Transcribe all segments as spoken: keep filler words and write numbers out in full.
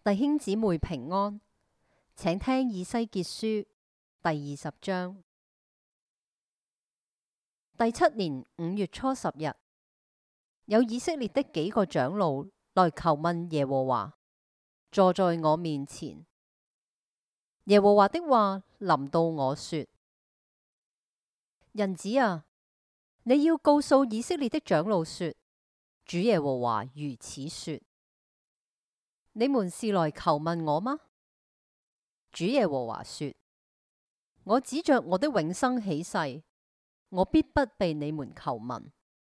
弟兄姊妹平安，請聽以西結書第二十章。第七年五月初十日，有以色列的幾個長老來求問耶和華，坐在我面前。耶和華的話臨到我說：人子啊，你要告訴以色列的長老說，主耶和華如此說：你們是來求問我嗎？主耶和華說：我指着我的永生起誓，我必不被你們求問。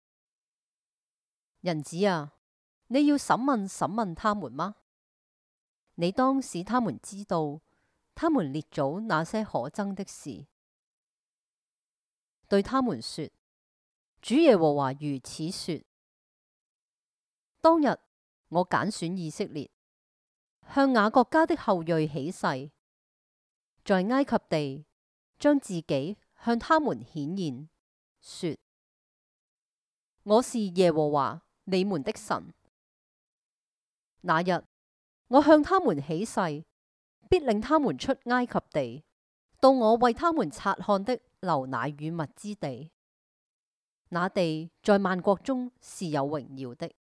人子啊，你要審問審問他們嗎？你當使他們知道他們列祖那些可憎的事，對他們說：主耶和華如此說：當日我揀選以色列，向雅各家的後裔起誓，在埃及地將自己向他們顯現，說：我是耶和華你們的神。那日我向他們起誓，必領他們出埃及地，到我為他們察看的流奶與蜜之地。那地在萬國中是有榮耀的。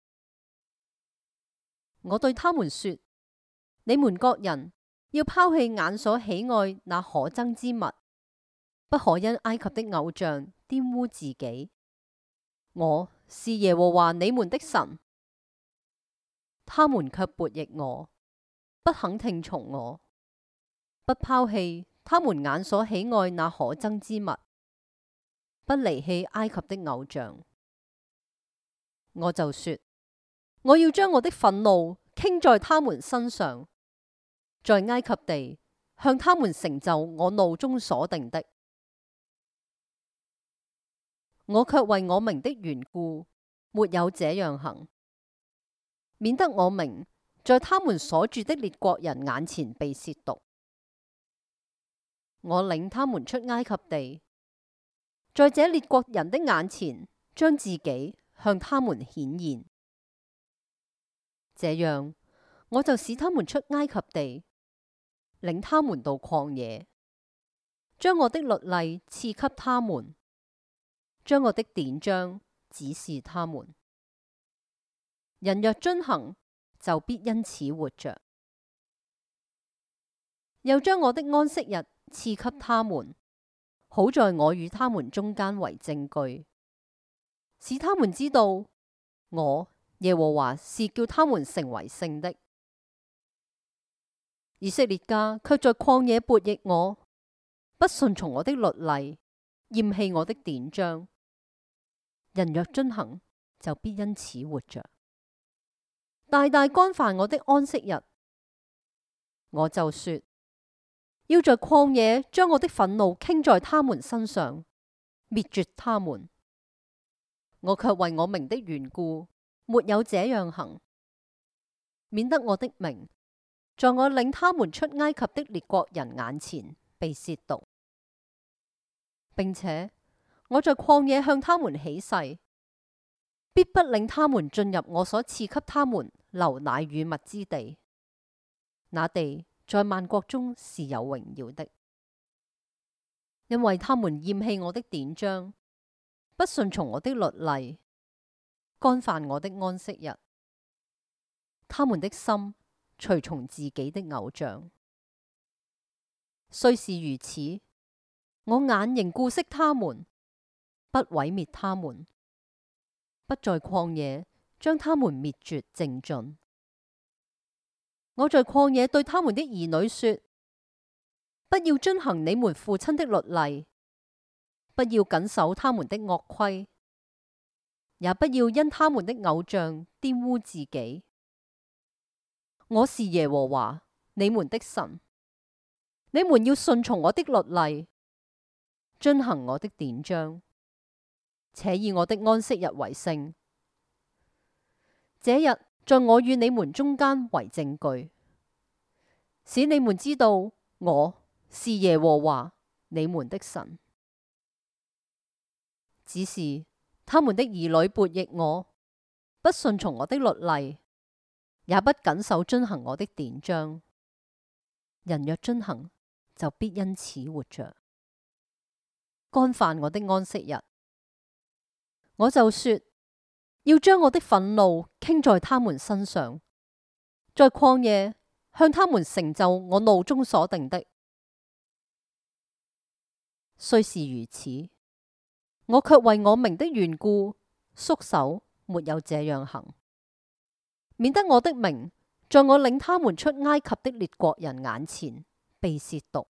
我對他們說：你們各人要拋棄眼所喜愛那可憎之物，不可因埃及的偶像玷污自己。我是耶和華你們的神。他們卻悖逆我，不肯聽從我，不拋棄他們眼所喜愛那可憎之物，不離棄埃及的偶像。我就說：我要將我的憤怒傾在他們身上，在埃及地向他們成就我怒中所定的。我卻為我名的緣故，沒有這樣行，免得我名在他們所住的列國人眼前被褻瀆。我領他們出埃及地，在這列國人的眼前，將自己向他們顯現。這樣，我就使他們出埃及地，領他們到曠野，將我的律例賜給他們，將我的典章指示他們。人若遵行，就必因此活着。又將我的安息日賜給他們，好在我與他們中間為證據，使他們知道我耶和華是叫他們成為聖的。以色列家卻在曠野悖逆我，不順從我的律例，厭棄我的典章。人若遵行，就必因此活着，大大干犯我的安息日。我就說：要在曠野將我的憤怒傾在他們身上，滅絕他們。我卻為我名的緣故，沒有這樣行，免得我的名在我領他們出埃及的列國人眼前被褻瀆。並且我在曠野向他們起誓，必不領他們進入我所賜給他們流奶與蜜之地。那地在萬國中是有榮耀的，因為他們厭棄我的典章，不順從我的律例，干犯我的安息日。他們的心隨從自己的偶像。雖是如此，我眼仍顧惜他們，不毀滅他們，不在曠野將他們滅絕淨盡。我在曠野對他們的兒女說：不要遵行你們父親的律例，不要謹守他們的惡規，也不要因他們的偶像玷污自己。我是耶和華你們的神，你們要順從我的律例，遵行我的典章，且以我的安息日為聖。這日在我與你們中間為證據，使你們知道我是耶和華你們的神。只是他們的兒女悖逆我，不順從我的律例， 也不謹守遵行我的典章。人若遵行，就必因此活着。干犯我的安息日，我就說要將我的憤怒傾在他們身上，在曠野向他們成就我怒中所定的。雖是如此，我卻為我名的緣故縮手，沒有這樣行，免得我的名在我領他們出埃及的列國人眼前被褻瀆，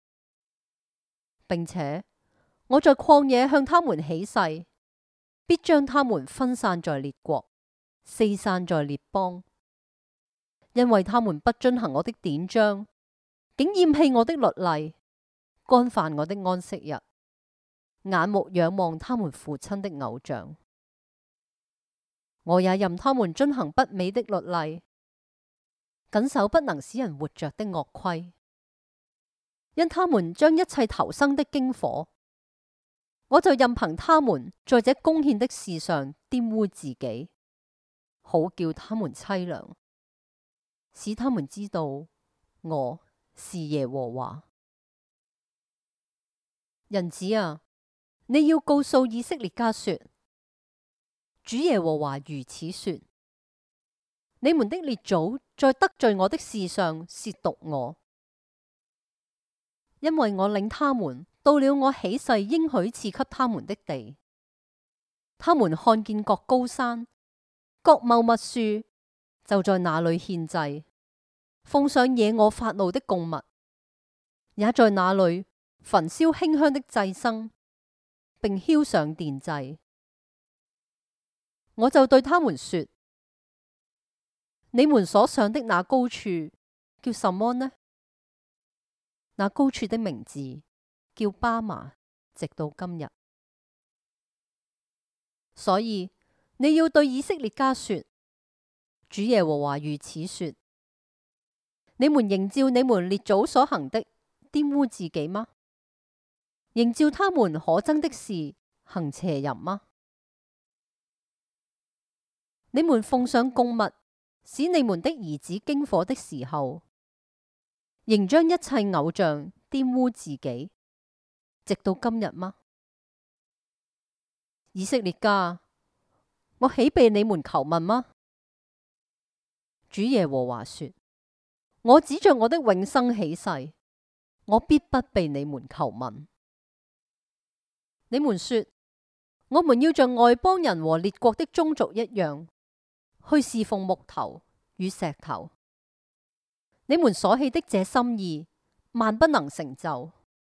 並且我在曠野向他們起誓，必將他們分散在列國，四散在列邦，因為他們不遵行我的典章，竟厭棄我的律例，干犯我的安息日，眼目仰望他們父親的偶像。我也任他們遵行不美的律例，謹守不能使人活着的惡規，因他們將一切投生的經火，我就任憑他們在這供獻的事上玷污自己，好叫他們淒涼，使他們知道我是耶和華。人子啊，你要告訴以色列家說，主耶和華如此說：你們的列祖在得罪我的事上褻瀆我，因為我領他們到了我起誓應許賜給他們的地，他們看見各高山、各茂密樹，就在那裏獻祭，奉上惹我發怒的供物，也在那裏焚燒馨香的祭牲，並澆上奠祭。我就對他們說：你們所上的那高處叫什麼呢？那高處的名字叫巴麻，直到今日。所以你要對以色列家說：主耶和華如此說：你們仍照你們列祖所行的玷污自己嗎？仍照他們可憎的事行邪淫嗎？你們奉上供物，使你們的兒子經火的時候，仍將一切偶像玷污自己，直到今日嗎？以色列家，我豈被你們求問嗎？主耶和華說：我指着我的永生起誓，我必不被你們求問。你們說，我們要像外邦人和列國的宗族一樣，去侍奉木頭與石頭。你們所起的這心意，萬不能成就。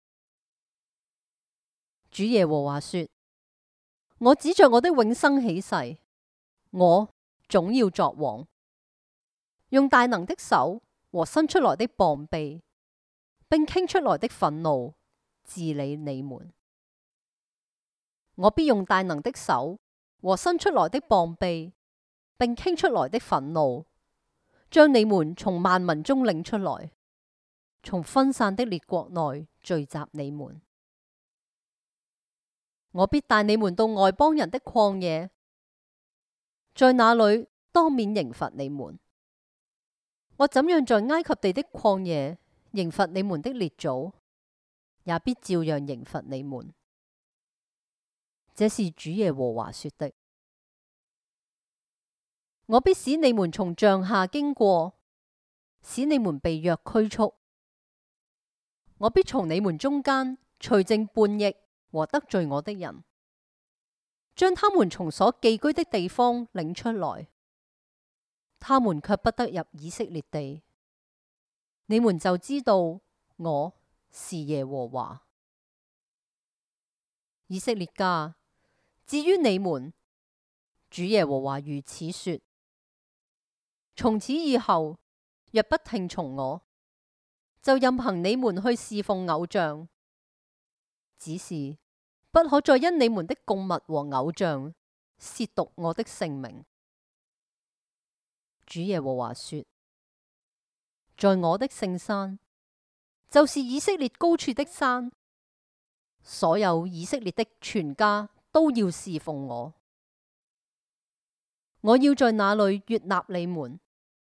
主耶和華說：我指着我的永生起誓，我總要作王，用大能的手和伸出來的膀臂，並傾出來的憤怒治理你們。我必用大能的手和伸出來的膀臂，並傾出來的憤怒，將你們從萬民中領出來，從分散的列國內聚集你們。我必帶你們到外邦人的曠野，在那裏當面刑罰你們。我怎樣在埃及地的曠野刑罰你們的列祖，也必照樣刑罰你們。這是主耶和華說的。我必使你們從杖下經過，使你們被約拘束。我必從你們中間除淨叛逆和得罪我的人，將他們從所寄居的地方領出來，他們卻不得入以色列地。你們就知道我是耶和華。以色列家，至於你們，主耶和華如此說：從此以後，若不聽從我，就任憑你們去侍奉偶像，只是不可再因你們的供物和偶像褻瀆我的聖名。主耶和華說：在我的聖山，就是以色列高處的山，所有以色列的全家都要侍奉我。我要在那裏悅納你們，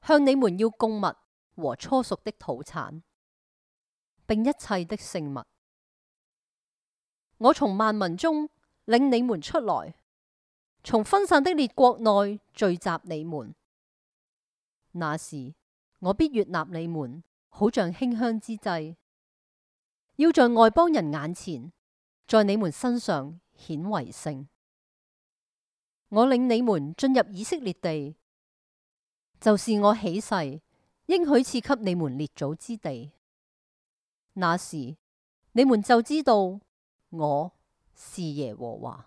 向你們要供物和初熟的土產，並一切的聖物。我從萬民中領你們出來，從分散的列國內聚集你們。那時我必悅納你們，好像馨香之祭，要在外邦人眼前，在你們身上顯為聖。我領你們進入以色列地，就是我起誓應許賜給你們列祖之地。那時你們就知道我是耶和華。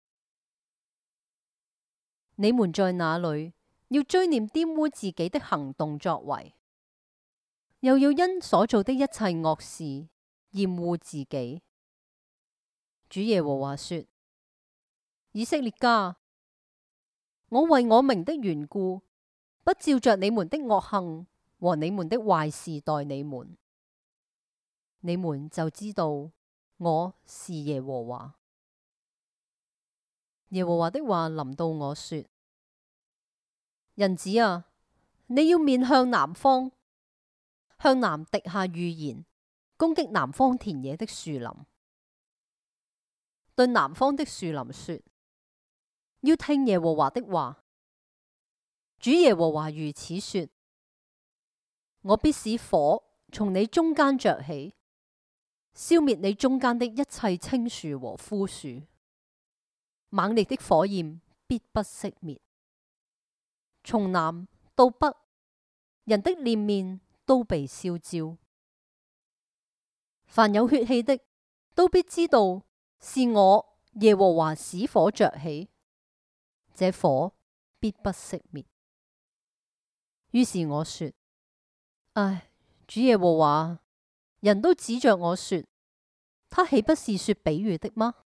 你們在那裏要追念玷污自己的行動作為，又要因所做的一切惡事厭惡自己。主耶和華說：以色列家，我為我名的緣故，不照着你們的惡行和你們的壞事待你們，你們就知道我是耶和華。耶和華的話臨到我說：人子啊，你要面向南方，向南滴下預言，攻擊南方田野的樹林，對南方的樹林說：要聽耶和華的話。主耶和華如此說：我必使火從你中間着起，消滅你中間的一切青樹和枯樹，猛烈的火焰必不熄滅。從南到北，人的臉面都被燒焦。凡有血氣的，都必知道是我耶和華使火着起，這火必不熄滅。於是我說：唉，主耶和華，人都指着我說，他豈不是說比喻的嗎？